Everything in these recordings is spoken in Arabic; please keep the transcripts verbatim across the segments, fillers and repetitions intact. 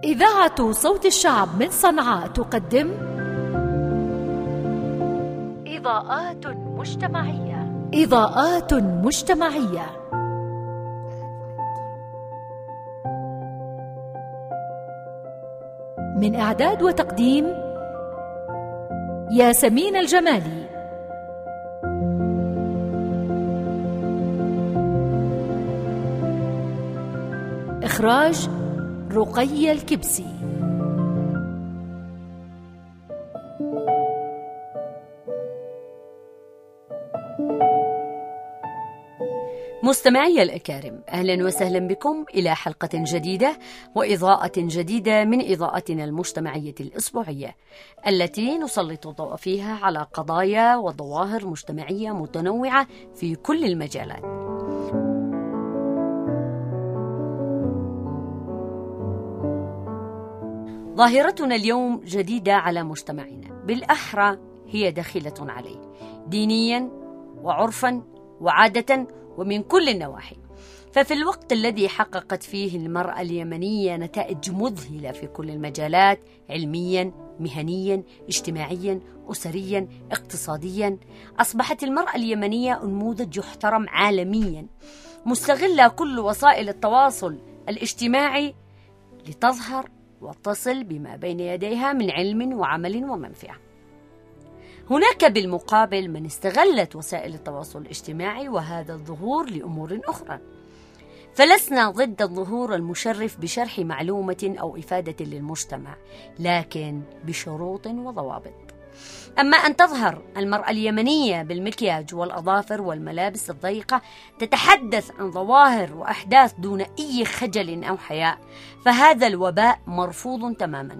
إذاعة صوت الشعب من صنعاء تقدم إضاءات مجتمعية. إضاءات مجتمعية من إعداد وتقديم ياسمين الجمالي. إخراج رقية الكبسي. مستمعي الأكارم، أهلا وسهلا بكم إلى حلقة جديدة وإضاءة جديدة من إضاءتنا المجتمعية الأسبوعية التي نسلط الضوء فيها على قضايا وظواهر مجتمعية متنوعة في كل المجالات. ظاهرتنا اليوم جديدة على مجتمعنا، بالأحرى هي داخلة عليه دينيا وعرفا وعادة ومن كل النواحي. ففي الوقت الذي حققت فيه المرأة اليمنية نتائج مذهلة في كل المجالات، علميا، مهنيا، اجتماعيا، أسريا، اقتصاديا، أصبحت المرأة اليمنية نموذج يحترم عالميا، مستغلة كل وسائل التواصل الاجتماعي لتظهر وتصل بما بين يديها من علم وعمل ومنفعة. هناك بالمقابل من استغلت وسائل التواصل الاجتماعي وهذا الظهور لأمور أخرى، فلسنا ضد الظهور المشرف بشرح معلومة أو إفادة للمجتمع، لكن بشروط وضوابط. أما أن تظهر المرأة اليمنية بالمكياج والأظافر والملابس الضيقة تتحدث عن ظواهر وأحداث دون أي خجل أو حياء، فهذا الوباء مرفوض تماما.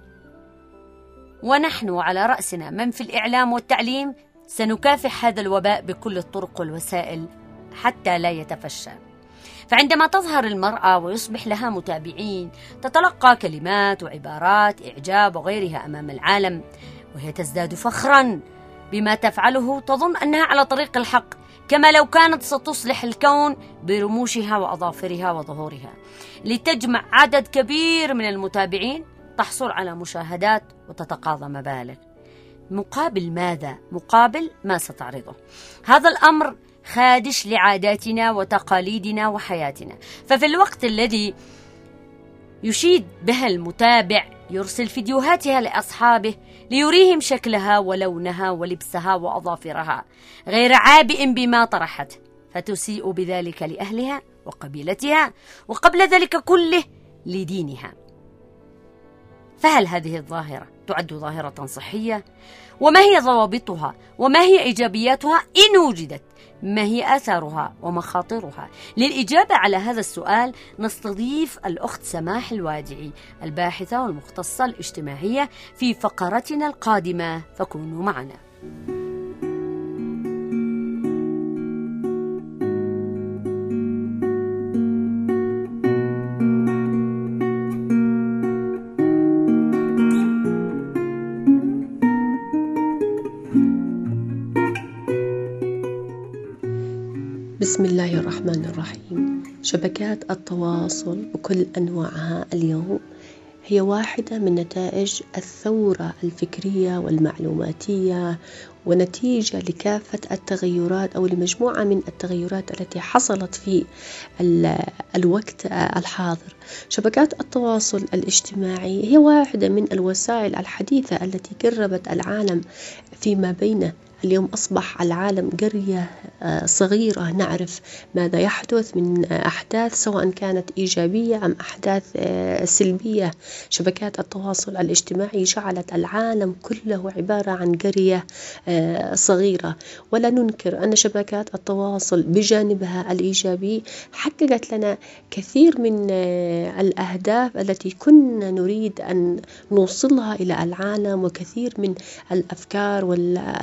ونحن على رأسنا من في الإعلام والتعليم سنكافح هذا الوباء بكل الطرق والوسائل حتى لا يتفشى. فعندما تظهر المرأة ويصبح لها متابعين، تتلقى كلمات وعبارات إعجاب وغيرها أمام العالم، وهي تزداد فخرا بما تفعله، تظن أنها على طريق الحق، كما لو كانت ستصلح الكون برموشها وأظافرها وظهورها، لتجمع عدد كبير من المتابعين، تحصل على مشاهدات وتتقاضى مبالغ. مقابل ماذا؟ مقابل ما ستعرضه. هذا الأمر خادش لعاداتنا وتقاليدنا وحياتنا. ففي الوقت الذي يشيد بها المتابع يرسل فيديوهاتها لأصحابه ليريهم شكلها ولونها ولبسها وأظافرها، غير عابئ بما طرحته، فتسيء بذلك لأهلها وقبيلتها، وقبل ذلك كله لدينها. فهل هذه الظاهرة تعد ظاهرة صحية؟ وما هي ضوابطها؟ وما هي إيجابياتها إن وجدت؟ ما هي آثارها ومخاطرها؟ للإجابة على هذا السؤال نستضيف الأخت سماح الوادعي، الباحثة والمختصة الاجتماعية، في فقرتنا القادمة، فكونوا معنا. بسم الله الرحمن الرحيم. شبكات التواصل بكل أنواعها اليوم هي واحدة من نتائج الثورة الفكرية والمعلوماتية، ونتيجة لكافة التغيرات أو لمجموعة من التغيرات التي حصلت في الوقت الحاضر. شبكات التواصل الاجتماعي هي واحدة من الوسائل الحديثة التي قربت العالم فيما بينه. اليوم أصبح العالم قرية صغيرة، نعرف ماذا يحدث من أحداث سواء كانت إيجابية أم أحداث سلبية. شبكات التواصل الاجتماعي جعلت العالم كله عبارة عن قرية صغيرة، ولا ننكر أن شبكات التواصل بجانبها الإيجابي حققت لنا كثير من الأهداف التي كنا نريد أن نوصلها إلى العالم، وكثير من الأفكار والمعلومات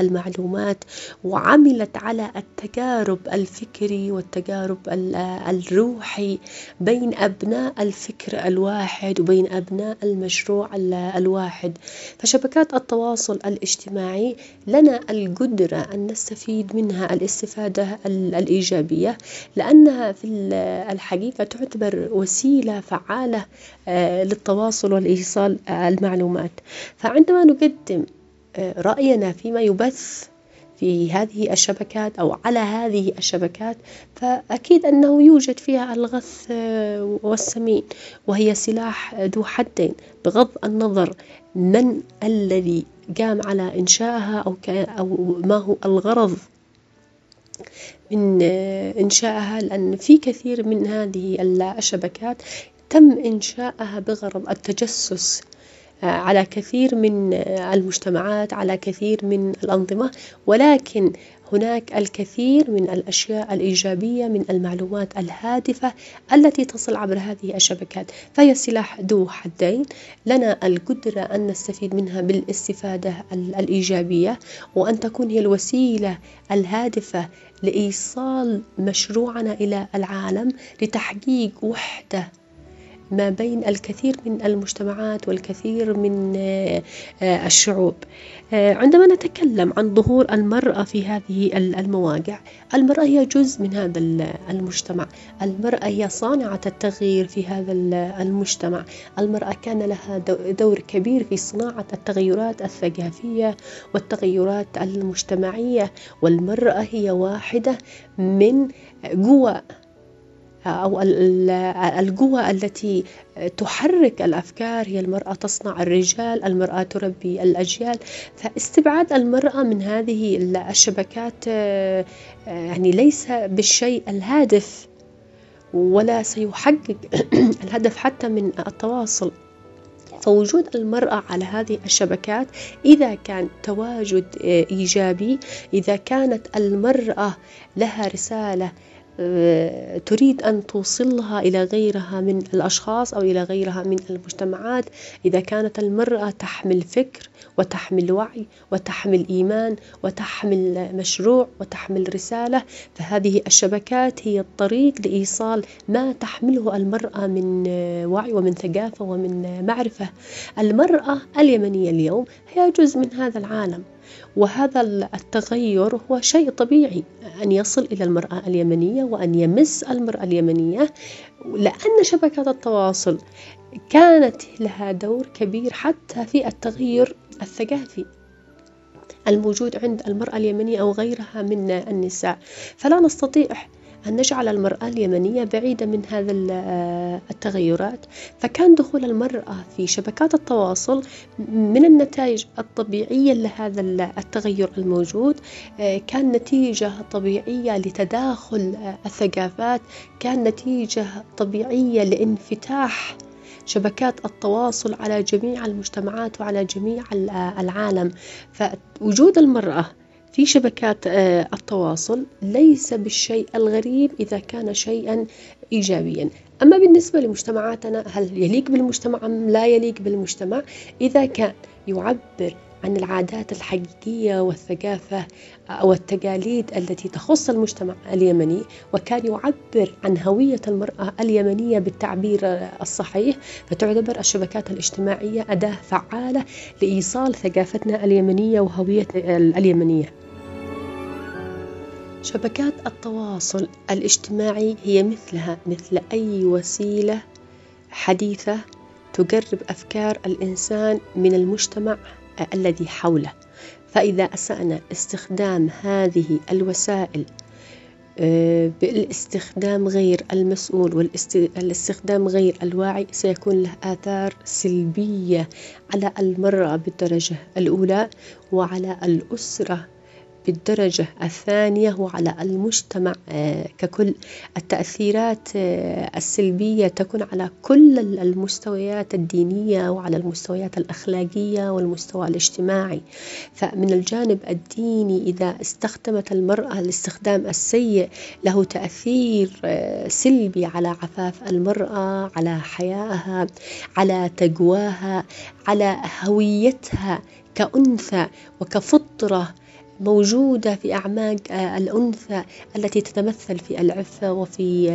المعلومات، وعملت على التجارب الفكري والتجارب الروحي بين أبناء الفكر الواحد وبين أبناء المشروع الواحد. فشبكات التواصل الاجتماعي لنا القدرة أن نستفيد منها الاستفادة الإيجابية، لأنها في الحقيقة تعتبر وسيلة فعالة للتواصل والإيصال المعلومات. فعندما نقدم رأينا فيما يبث في هذه الشبكات أو على هذه الشبكات، فأكيد أنه يوجد فيها الغث والسمين، وهي سلاح ذو حدين بغض النظر من الذي قام على إنشائها أو, أو ما هو الغرض من إنشائها، لأن في كثير من هذه الشبكات تم إنشائها بغرض التجسس على كثير من المجتمعات، على كثير من الأنظمة، ولكن هناك الكثير من الأشياء الإيجابية من المعلومات الهادفة التي تصل عبر هذه الشبكات. فهي سلاح ذو حدين، لنا القدرة أن نستفيد منها بالاستفادة الإيجابية، وأن تكون هي الوسيلة الهادفة لإيصال مشروعنا إلى العالم لتحقيق وحدة ما بين الكثير من المجتمعات والكثير من الشعوب. عندما نتكلم عن ظهور المرأة في هذه المواقع، المرأة هي جزء من هذا المجتمع، المرأة هي صانعة التغيير في هذا المجتمع، المرأة كان لها دور كبير في صناعة التغيرات الثقافية والتغيرات المجتمعية، والمرأة هي واحدة من قوى أو القوى التي تحرك الأفكار. هي المرأة تصنع الرجال، المرأة تربي الأجيال. فاستبعاد المرأة من هذه الشبكات يعني ليس بالشيء الهادف، ولا سيحقق الهدف حتى من التواصل. فوجود المرأة على هذه الشبكات إذا كان تواجد إيجابي، إذا كانت المرأة لها رسالة تريد أن توصلها إلى غيرها من الأشخاص أو إلى غيرها من المجتمعات، إذا كانت المرأة تحمل فكر وتحمل وعي وتحمل إيمان وتحمل مشروع وتحمل رسالة، فهذه الشبكات هي الطريق لإيصال ما تحمله المرأة من وعي ومن ثقافة ومن معرفة. المرأة اليمنية اليوم هي جزء من هذا العالم، وهذا التغير هو شيء طبيعي أن يصل إلى المرأة اليمنية وأن يمس المرأة اليمنية، لأن شبكات التواصل كانت لها دور كبير حتى في التغيير الثقافي الموجود عند المرأة اليمنية أو غيرها من النساء. فلا نستطيع أن نجعل المرأة اليمنية بعيدة من هذا التغيرات. فكان دخول المرأة في شبكات التواصل من النتائج الطبيعية لهذا التغير الموجود، كان نتيجة طبيعية لتداخل الثقافات، كان نتيجة طبيعية لانفتاح شبكات التواصل على جميع المجتمعات وعلى جميع العالم. فوجود المرأة في شبكات التواصل ليس بالشيء الغريب إذا كان شيئا إيجابيا. أما بالنسبة لمجتمعاتنا، هل يليق بالمجتمع أم لا يليق بالمجتمع؟ إذا كان يعبر عن العادات الحقيقية والثقافة أو التقاليد التي تخص المجتمع اليمني، وكان يعبر عن هوية المرأة اليمنية بالتعبير الصحيح، فتعتبر الشبكات الاجتماعية أداة فعالة لإيصال ثقافتنا اليمنية وهوية اليمنية. شبكات التواصل الاجتماعي هي مثلها مثل أي وسيلة حديثة تقرب أفكار الإنسان من المجتمع الذي حوله. فإذا أسأنا استخدام هذه الوسائل بالاستخدام غير المسؤول والاستخدام غير الواعي، سيكون له آثار سلبية على المرأة بالدرجة الأولى، وعلى الأسرة بالدرجة الثانية، وعلى المجتمع ككل. التأثيرات السلبية تكون على كل المستويات الدينية وعلى المستويات الأخلاقية والمستوى الاجتماعي. فمن الجانب الديني، إذا استخدمت المرأة الاستخدام السيء له تأثير سلبي على عفاف المرأة، على حيائها، على تقواها، على هويتها كأنثى وكفطرة موجودة في أعماق الأنثى التي تتمثل في العفة وفي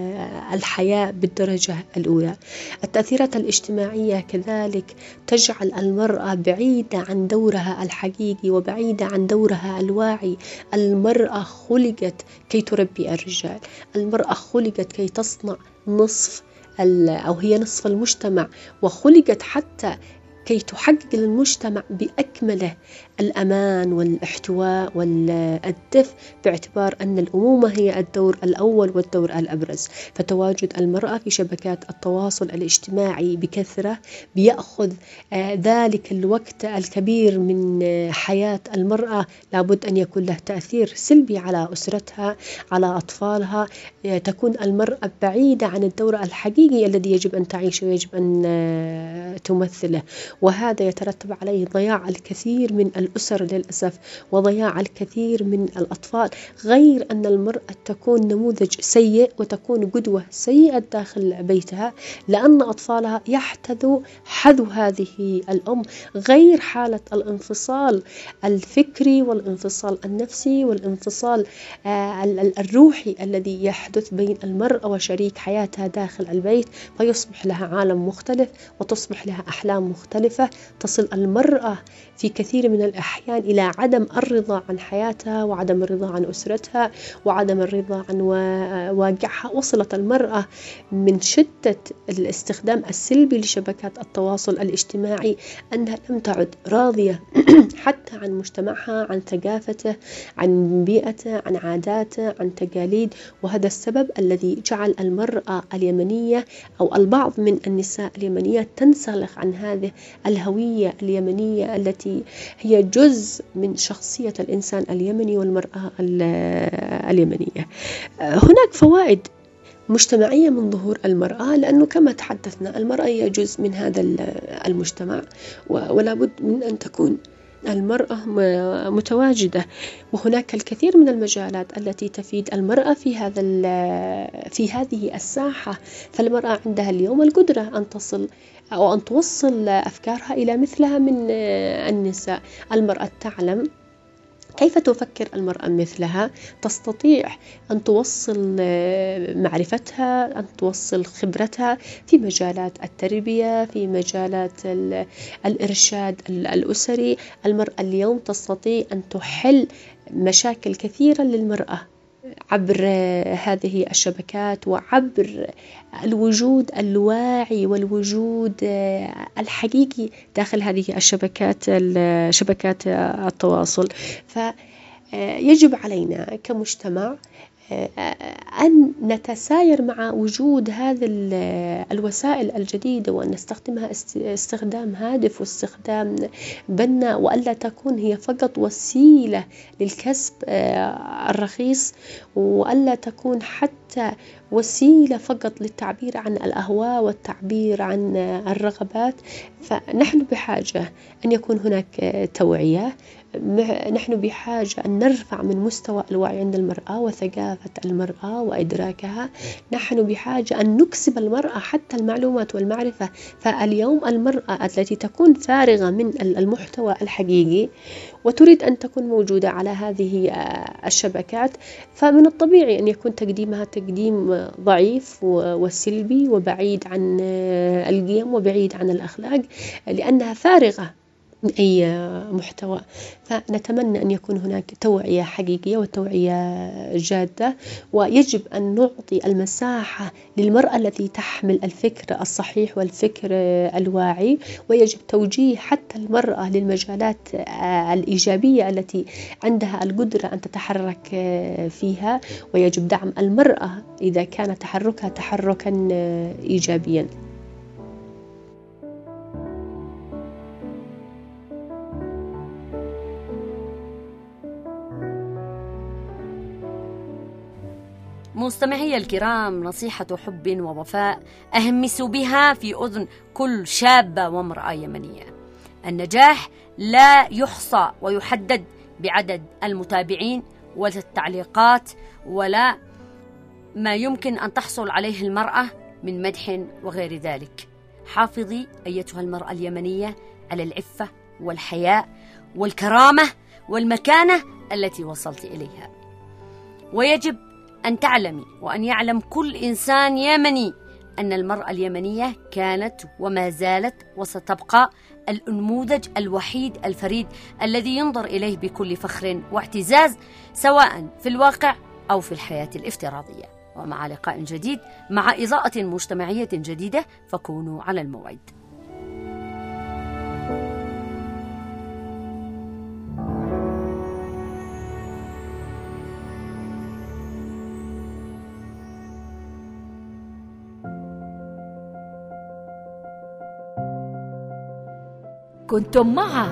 الحياء بالدرجة الأولى. التأثيرات الاجتماعية كذلك تجعل المرأة بعيدة عن دورها الحقيقي وبعيدة عن دورها الواعي. المرأة خلقت كي تربي الرجال، المرأة خلقت كي تصنع نصف أو هي نصف المجتمع، وخلقت حتى كي تحقق للمجتمع بأكمله الأمان والاحتواء والدفء، باعتبار أن الأمومة هي الدور الأول والدور الأبرز. فتواجد المرأة في شبكات التواصل الاجتماعي بكثرة بيأخذ ذلك الوقت الكبير من حياة المرأة، لابد أن يكون له تأثير سلبي على أسرتها، على أطفالها. تكون المرأة بعيدة عن الدور الحقيقي الذي يجب أن تعيشه ويجب أن تمثله، وهذا يترتب عليه ضياع الكثير من الأسر للأسف وضياع الكثير من الأطفال، غير أن المرأة تكون نموذج سيء وتكون قدوة سيئة داخل بيتها، لأن أطفالها يحتذوا حذو هذه الأم، غير حالة الانفصال الفكري والانفصال النفسي والانفصال الروحي الذي يحدث بين المرأة وشريك حياتها داخل البيت، فيصبح لها عالم مختلف وتصبح لها أحلام مختلفة. تصل المرأة في كثير من الأحيان إلى عدم الرضا عن حياتها وعدم الرضا عن أسرتها وعدم الرضا عن واقعها. وصلت المرأة من شدة الاستخدام السلبي لشبكات التواصل الاجتماعي أنها لم تعد راضية حتى عن مجتمعها، عن ثقافته، عن بيئته، عن عاداته، عن تقاليد. وهذا السبب الذي جعل المرأة اليمنية أو البعض من النساء اليمنية تنسلخ عن هذه الهوية اليمنية التي هي جزء من شخصية الإنسان اليمني والمرأة اليمنية. هناك فوائد مجتمعية من ظهور المرأة، لأنه كما تحدثنا المرأة هي جزء من هذا المجتمع، ولا بد من أن تكون المرأة متواجدة. وهناك الكثير من المجالات التي تفيد المرأة في هذا في هذه الساحة. فالمرأة عندها اليوم القدرة أن تصل أو أن توصل أفكارها إلى مثلها من النساء. المرأة تعلم كيف تفكر المرأة مثلها، تستطيع أن توصل معرفتها، أن توصل خبرتها في مجالات التربية، في مجالات الإرشاد الأسري. المرأة اليوم تستطيع أن تحل مشاكل كثيرة للمرأة عبر هذه الشبكات وعبر الوجود الواعي والوجود الحقيقي داخل هذه الشبكات شبكات التواصل. فيجب علينا كمجتمع أن نتساير مع وجود هذه الوسائل الجديدة وأن نستخدمها استخدام هادف واستخدام بناء، وألا تكون هي فقط وسيلة للكسب الرخيص، وألا تكون حتى وسيلة فقط للتعبير عن الأهواء والتعبير عن الرغبات. فنحن بحاجة أن يكون هناك توعية، نحن بحاجة أن نرفع من مستوى الوعي عند المرأة وثقافة المرأة وإدراكها. نحن بحاجة أن نكسب المرأة حتى المعلومات والمعرفة. فاليوم المرأة التي تكون فارغة من المحتوى الحقيقي وتريد أن تكون موجودة على هذه الشبكات، فمن الطبيعي أن يكون تقديمها تقديم ضعيف وسلبي وبعيد عن القيم وبعيد عن الأخلاق، لأنها فارغة من أي محتوى. فنتمنى أن يكون هناك توعية حقيقية وتوعية جادة، ويجب أن نعطي المساحة للمرأة التي تحمل الفكر الصحيح والفكر الواعي، ويجب توجيه حتى المرأة للمجالات الإيجابية التي عندها القدرة أن تتحرك فيها، ويجب دعم المرأة إذا كان تحركها تحركا إيجابيا. مستمعي الكرام، نصيحة حب ووفاء أهمس بها في أذن كل شابة وامرأة يمنية. النجاح لا يحصى ويحدد بعدد المتابعين ولا التعليقات ولا ما يمكن أن تحصل عليه المرأة من مدح وغير ذلك. حافظي أيتها المرأة اليمنية على العفة والحياء والكرامة والمكانة التي وصلت إليها. ويجب أن تعلمي وأن يعلم كل إنسان يمني أن المرأة اليمنية كانت وما زالت وستبقى النموذج الوحيد الفريد الذي ينظر إليه بكل فخر واعتزاز، سواء في الواقع أو في الحياة الافتراضية. ومع لقاء جديد مع إضاءة مجتمعية جديدة، فكونوا على الموعد. كنتم مع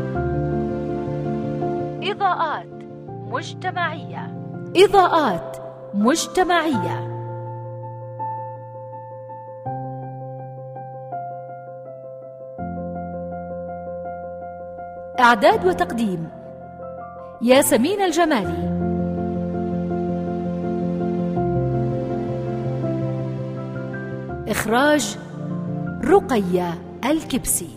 إضاءات مجتمعية. إضاءات مجتمعية. إعداد وتقديم ياسمين الجمالي. إخراج رقية الكبسي.